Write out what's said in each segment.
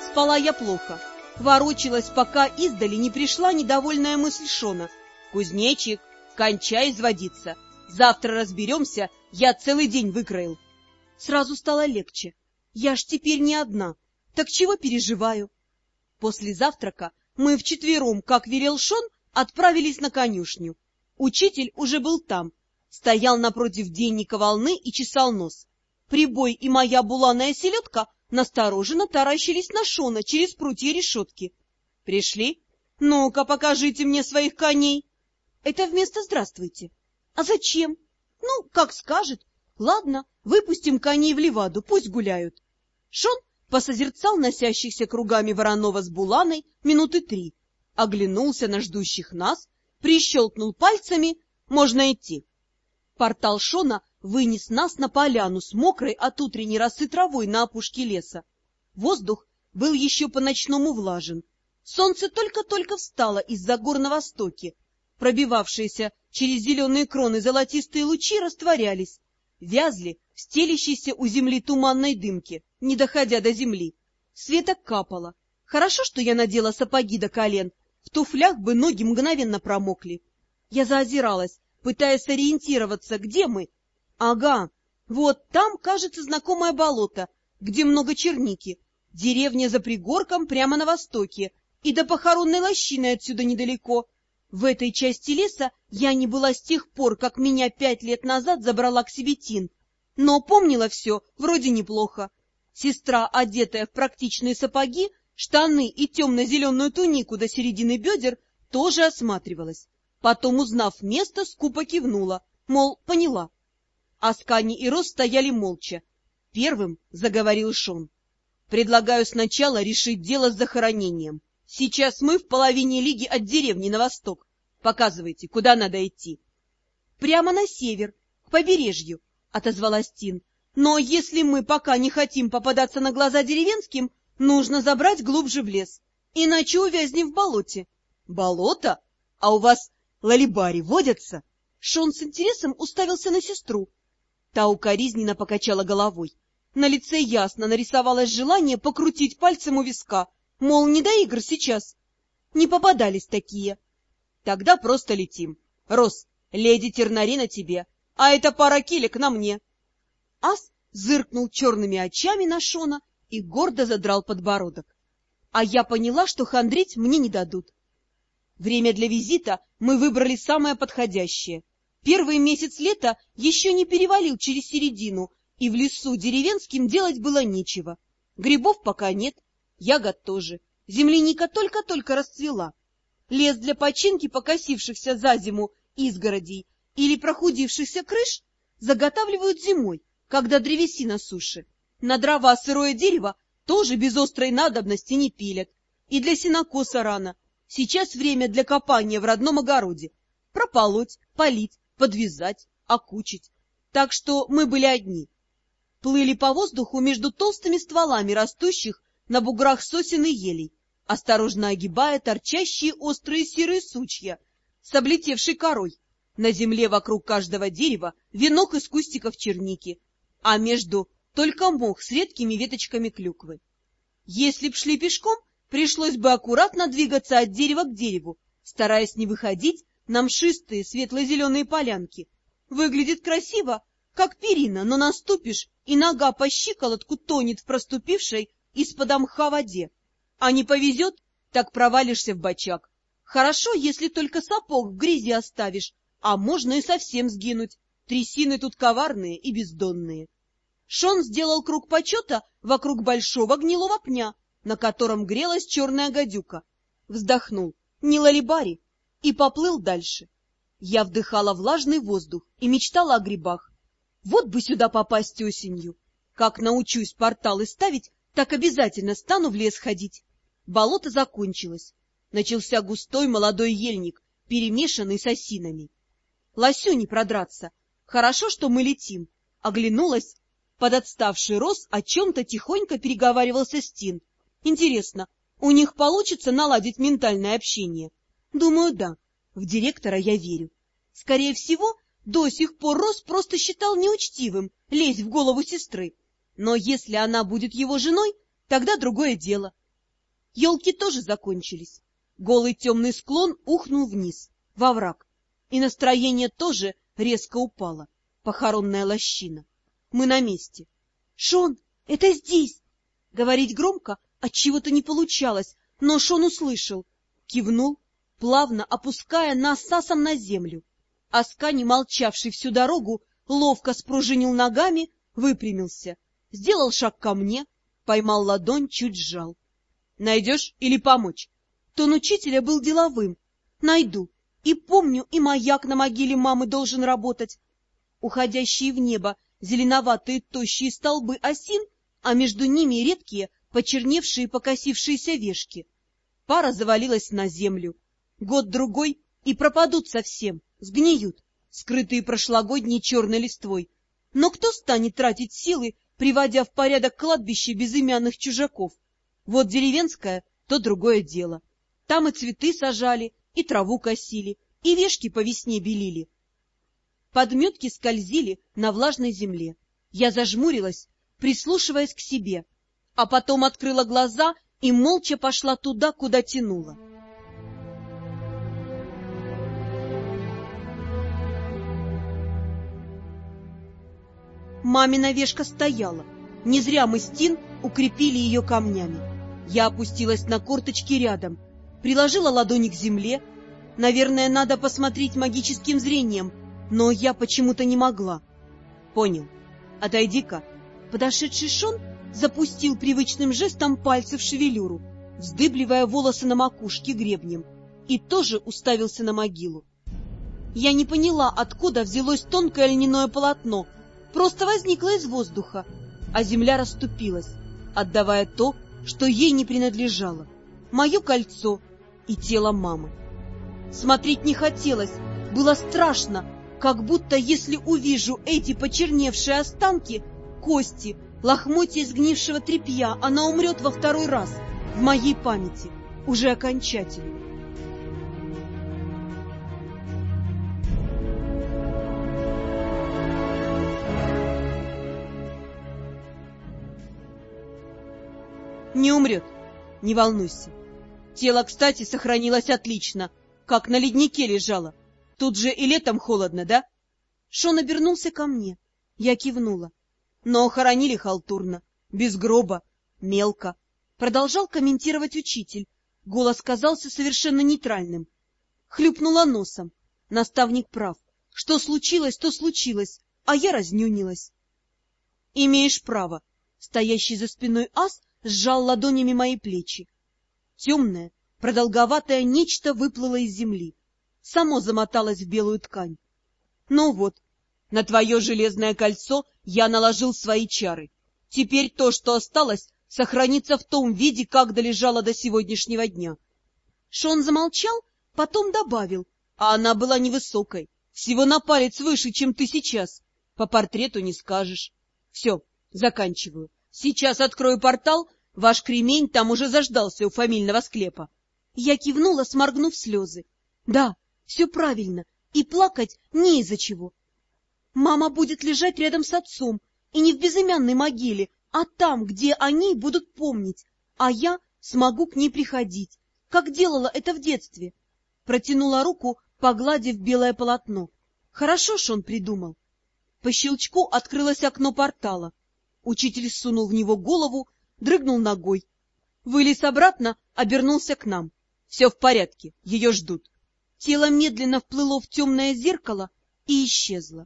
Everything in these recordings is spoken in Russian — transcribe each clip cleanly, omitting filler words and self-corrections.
Спала я плохо. Ворочалась, пока издали не пришла недовольная мысль Шона. «Кузнечик, кончай изводиться. Завтра разберемся, я целый день выкроил». Сразу стало легче. Я ж теперь не одна. Так чего переживаю? После завтрака мы вчетвером, как велел Шон, отправились на конюшню. Учитель уже был там. Стоял напротив денника волны и чесал нос. Прибой и моя буланая селедка настороженно таращились на Шона через прутья решетки. «Пришли? Ну-ка, покажите мне своих коней!» «Это вместо «здравствуйте». А зачем?» «Ну, как скажет. Ладно, выпустим коней в леваду, пусть гуляют». Шон посозерцал носящихся кругами Воронова с буланой минуты 3, оглянулся на ждущих нас, прищелкнул пальцами: «Можно идти». Портал Шона вынес нас на поляну с мокрой от утренней росы травой на опушке леса. Воздух был еще по-ночному влажен. Солнце только-только встало из-за гор на востоке. Пробивавшиеся через зеленые кроны золотистые лучи растворялись, вязли в стелящейся у земли туманной дымке, не доходя до земли. Света капало. Хорошо, что я надела сапоги до колен, в туфлях бы ноги мгновенно промокли. Я заозиралась, пытаясь ориентироваться, где мы. Ага, вот там, кажется, знакомое болото, где много черники, деревня за пригорком прямо на востоке, и до похоронной лощины отсюда недалеко. В этой части леса я не была с тех пор, как меня 5 лет назад забрала к себе Тин, но помнила все вроде неплохо. Сестра, одетая в практичные сапоги, штаны и темно-зеленую тунику до середины бедер, тоже осматривалась. Потом, узнав место, скупо кивнула, мол, поняла. Аскани и Рос стояли молча. Первым заговорил Шон. «Предлагаю сначала решить дело с захоронением. Сейчас мы в половине лиги от деревни на восток. Показывайте, куда надо идти». «Прямо на север, к побережью», — отозвалась Тин. «Но если мы пока не хотим попадаться на глаза деревенским, нужно забрать глубже в лес, иначе увязнем в болоте». «Болото? А у вас лалибари водятся?» Шон с интересом уставился на сестру. Та укоризненно покачала головой. На лице ясно нарисовалось желание покрутить пальцем у виска, мол, не до игр сейчас. Не попадались такие. «Тогда просто летим. Рос, леди Тернари на тебе, а эта пара килек на мне». Ас зыркнул черными очами на Шона и гордо задрал подбородок. А я поняла, что хандрить мне не дадут. Время для визита мы выбрали самое подходящее. Первый месяц лета еще не перевалил через середину, и в лесу деревенским делать было нечего. Грибов пока нет, ягод тоже. Земляника только-только расцвела. Лес для починки покосившихся за зиму изгородей или прохудившихся крыш заготавливают зимой, когда древесина суши. На дрова сырое дерево тоже без острой надобности не пилят. И для сенокоса рано. Сейчас время для копания в родном огороде. Прополоть, полить, подвязать, окучить. Так что мы были одни. Плыли по воздуху между толстыми стволами растущих на буграх сосен и елей, осторожно огибая торчащие острые серые сучья с облетевшей корой. На земле вокруг каждого дерева венок из кустиков черники, а между только мох с редкими веточками клюквы. Если б шли пешком, пришлось бы аккуратно двигаться от дерева к дереву, стараясь не выходить на мшистые светло-зеленые полянки. Выглядит красиво, как перина, но наступишь, и нога по щиколотку тонет в проступившей из-под мха воде. А не повезет, так провалишься в бочак. Хорошо, если только сапог в грязи оставишь, а можно и совсем сгинуть. Трясины тут коварные и бездонные. Шон сделал круг почета вокруг большого гнилого пня, на котором грелась черная гадюка. Вздохнул, не лалибари, и поплыл дальше. Я вдыхала влажный воздух и мечтала о грибах. Вот бы сюда попасть осенью. Как научусь порталы ставить, так обязательно стану в лес ходить. Болото закончилось. Начался густой молодой ельник, перемешанный с осинами. Лосю не продраться. Хорошо, что мы летим. Оглянулась. Подотставший Рос о чем-то тихонько переговаривался с Тин. Интересно, у них получится наладить ментальное общение? Думаю, да. В директора я верю. Скорее всего, до сих пор Рос просто считал неучтивым лезть в голову сестры. Но если она будет его женой, тогда другое дело. Елки тоже закончились. Голый темный склон ухнул вниз, во враг. И настроение тоже резко упало. Похоронная лощина. Мы на месте. — Шон, это здесь! Говорить громко отчего-то не получалось, но Шон услышал. Кивнул, плавно опуская нас с Асом на землю. Аскани, молчавший всю дорогу, ловко спружинил ногами, выпрямился, сделал шаг ко мне, поймал ладонь, чуть сжал. — Найдешь или помочь? Тон учителя был деловым. — Найду. И помню, и маяк на могиле мамы должен работать. Уходящие в небо зеленоватые тощие столбы осин, а между ними редкие, почерневшие покосившиеся вешки. Пара завалилась на землю. Год-другой и пропадут совсем, сгниют, скрытые прошлогодней черной листвой. Но кто станет тратить силы, приводя в порядок кладбище безымянных чужаков? Вот деревенское, то другое дело. Там и цветы сажали, и траву косили, и вешки по весне белили. Подметки скользили на влажной земле. Я зажмурилась, прислушиваясь к себе, а потом открыла глаза и молча пошла туда, куда тянула. Мамина вешка стояла. Не зря мы с Тин укрепили ее камнями. Я опустилась на корточки рядом, приложила ладони к земле. Наверное, надо посмотреть магическим зрением, но я почему-то не могла. Понял. Отойди-ка. Подошедший Шон запустил привычным жестом пальцы в шевелюру, вздыбливая волосы на макушке гребнем, и тоже уставился на могилу. Я не поняла, откуда взялось тонкое льняное полотно, просто возникло из воздуха, а земля расступилась, отдавая то, что ей не принадлежало, мое кольцо и тело мамы. Смотреть не хотелось, было страшно, как будто если увижу эти почерневшие останки, кости, лохмотья сгнившего тряпья, она умрет во второй раз в моей памяти, уже окончательно. Не умрет, не волнуйся. Тело, кстати, сохранилось отлично, как на леднике лежало. Тут же и летом холодно, да? Шон обернулся ко мне. Я кивнула. Но хоронили халтурно, без гроба, мелко. Продолжал комментировать учитель. Голос казался совершенно нейтральным. Хлюпнула носом. Наставник прав. Что случилось, то случилось, а я разнюнилась. Имеешь право. Стоящий за спиной ас сжал ладонями мои плечи. Темное, продолговатое нечто выплыло из земли. Само замоталось в белую ткань. Ну вот, на твое железное кольцо я наложил свои чары. Теперь то, что осталось, сохранится в том виде, как долежало до сегодняшнего дня. Шон замолчал, потом добавил, а она была невысокой, всего на палец выше, чем ты сейчас. По портрету не скажешь. Все, заканчиваю. Сейчас открою портал, ваш кремень там уже заждался у фамильного склепа. Я кивнула, сморгнув слезы. Да, все правильно, и плакать не из-за чего. Мама будет лежать рядом с отцом, и не в безымянной могиле, а там, где они будут помнить, а я смогу к ней приходить, как делала это в детстве. Протянула руку, погладив белое полотно. Хорошо ж он придумал. По щелчку открылось окно портала. Учитель сунул в него голову, дрыгнул ногой. Вылез обратно, обернулся к нам. Все в порядке, ее ждут. Тело медленно вплыло в темное зеркало и исчезло.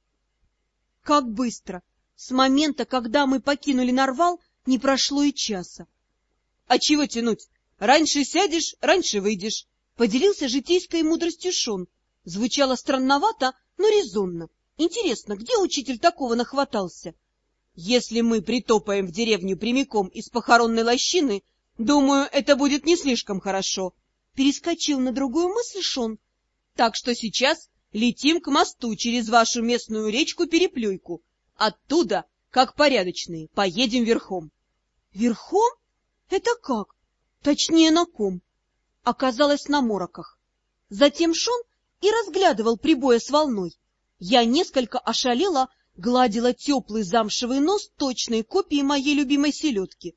Как быстро! С момента, когда мы покинули Нарвал, не прошло и часа. — А чего тянуть? Раньше сядешь, раньше выйдешь. Поделился житейской мудростью Шон. Звучало странновато, но резонно. Интересно, где учитель такого нахватался? Если мы притопаем в деревню прямиком из похоронной лощины, думаю, это будет не слишком хорошо. Перескочил на другую мысль Шон. Так что сейчас летим к мосту через вашу местную речку-переплюйку. Оттуда, как порядочные, поедем верхом. Верхом? Это как? Точнее, на ком? Оказалось, на мороках. Затем Шон и разглядывал прибоя с волной. Я несколько ошалела, гладила теплый замшевый нос точной копии моей любимой селедки.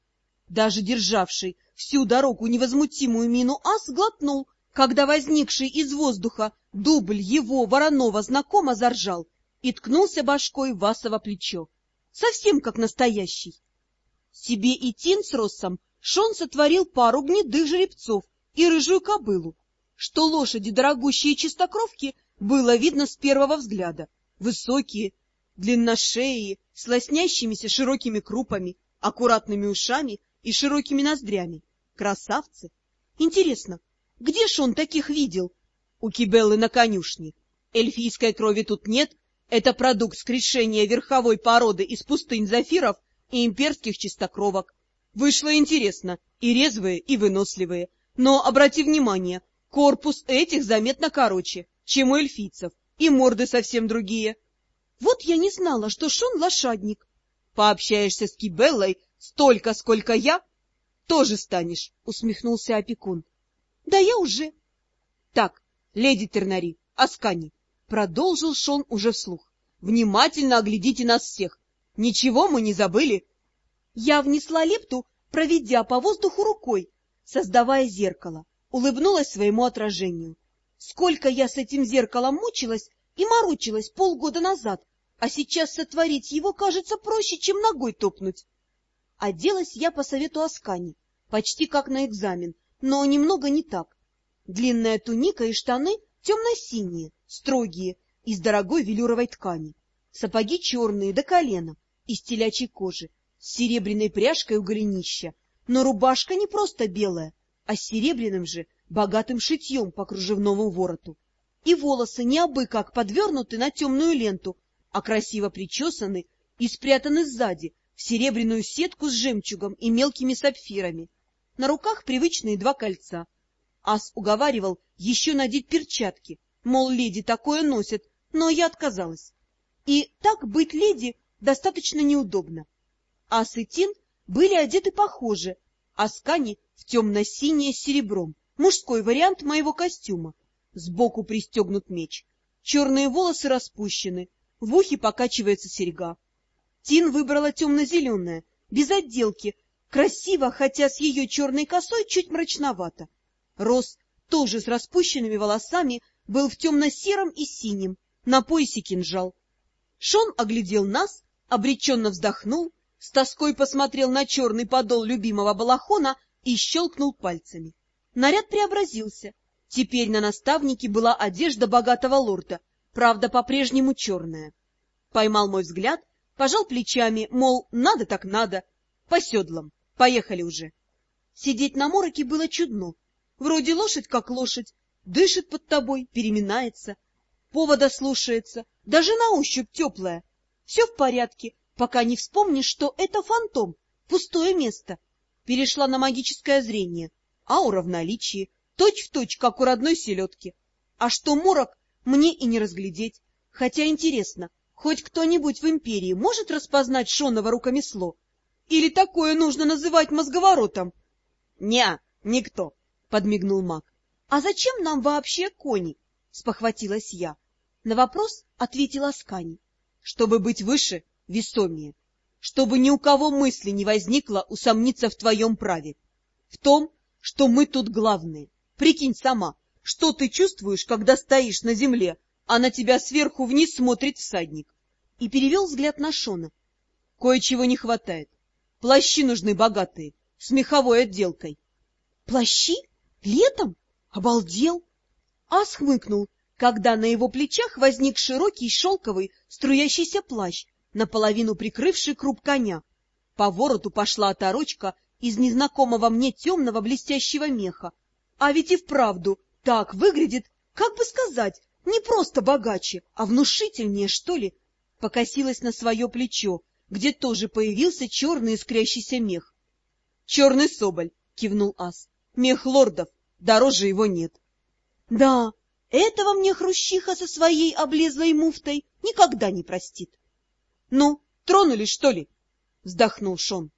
Даже державший всю дорогу невозмутимую мину ас глотнул, когда возникший из воздуха дубль его вороного знакомо заржал и ткнулся башкой в асово плечо. Совсем как настоящий. Себе и Тин с Россом Шон сотворил пару гнедых жеребцов и рыжую кобылу, что лошади дорогущие чистокровки было видно с первого взгляда. Высокие, длинношеие, с лоснящимися широкими крупами, аккуратными ушами и широкими ноздрями. Красавцы! Интересно, где ж он таких видел? У Кибеллы на конюшне. Эльфийской крови тут нет, это продукт скрешения верховой породы из пустынь зафиров и имперских чистокровок. Вышло интересно, и резвые, и выносливые. Но, обрати внимание, корпус этих заметно короче, чем у эльфийцев, и морды совсем другие. Вот я не знала, что Шон лошадник. Пообщаешься с Кибеллой столько, сколько я, тоже станешь, — усмехнулся опекун. Да я уже. Так, леди Тернари, Аскани, — продолжил Шон уже вслух, — внимательно оглядите нас всех. Ничего мы не забыли. Я внесла лепту, проведя по воздуху рукой, создавая зеркало, улыбнулась своему отражению. Сколько я с этим зеркалом мучилась и морочилась полгода назад, а сейчас сотворить его кажется проще, чем ногой топнуть. Оделась я по совету Аскани, почти как на экзамен, но немного не так. Длинная туника и штаны темно-синие, строгие, из дорогой велюровой ткани. Сапоги черные до колена, из телячьей кожи, с серебряной пряжкой у голенища. Но рубашка не просто белая, а с серебряным же богатым шитьем по кружевному вороту. И волосы не абы как подвернуты на темную ленту, а красиво причесаны и спрятаны сзади в серебряную сетку с жемчугом и мелкими сапфирами. На руках привычные 2 кольца. Ас уговаривал еще надеть перчатки, мол, леди такое носят, но я отказалась. И так быть леди достаточно неудобно. Ас и Тин были одеты похоже, Аскани в темно-синее с серебром, мужской вариант моего костюма. Сбоку пристегнут меч, черные волосы распущены, в ухе покачивается серьга. Тин выбрала темно-зеленое, без отделки, красиво, хотя с ее черной косой чуть мрачновато. Рос, тоже с распущенными волосами, был в темно-сером и синем, на поясе кинжал. Шон оглядел нас, обреченно вздохнул, с тоской посмотрел на черный подол любимого балахона и щелкнул пальцами. Наряд преобразился. Теперь на наставнике была одежда богатого лорда, правда, по-прежнему черная. Поймал мой взгляд, пожал плечами, мол, надо так надо, по седлам, поехали уже. Сидеть на мороке было чудно. Вроде лошадь как лошадь, дышит под тобой, переминается, повода слушается, даже на ощупь теплая. Все в порядке, пока не вспомнишь, что это фантом, пустое место. Перешла на магическое зрение, аура в наличии, точь-в-точь, как у родной селедки. А что морок, мне и не разглядеть. Хотя интересно, хоть кто-нибудь в империи может распознать Шоново рукомесло? Или такое нужно называть мозговоротом? — Не, никто, — подмигнул маг. — А зачем нам вообще кони? — спохватилась я. На вопрос ответила Аскани. — Чтобы быть выше, весомее. Чтобы ни у кого мысли не возникло усомниться в твоем праве. В том, что мы тут главные. Прикинь сама, что ты чувствуешь, когда стоишь на земле, а на тебя сверху вниз смотрит всадник. И перевел взгляд на Шона. Кое-чего не хватает. Плащи нужны богатые, с меховой отделкой. Плащи? Летом? Обалдел! Ас хмыкнул, когда на его плечах возник широкий шелковый струящийся плащ, наполовину прикрывший круп коня. По вороту пошла оторочка из незнакомого мне темного блестящего меха. А ведь и вправду так выглядит, как бы сказать, не просто богаче, а внушительнее, что ли. Покосилась на свое плечо, где тоже появился черный искрящийся мех. — Черный соболь, — кивнул Ас. — Мех лордов, дороже его нет. — Да, этого мне Хрущиха со своей облезлой муфтой никогда не простит. — Ну, тронулись, что ли? — вздохнул Шон.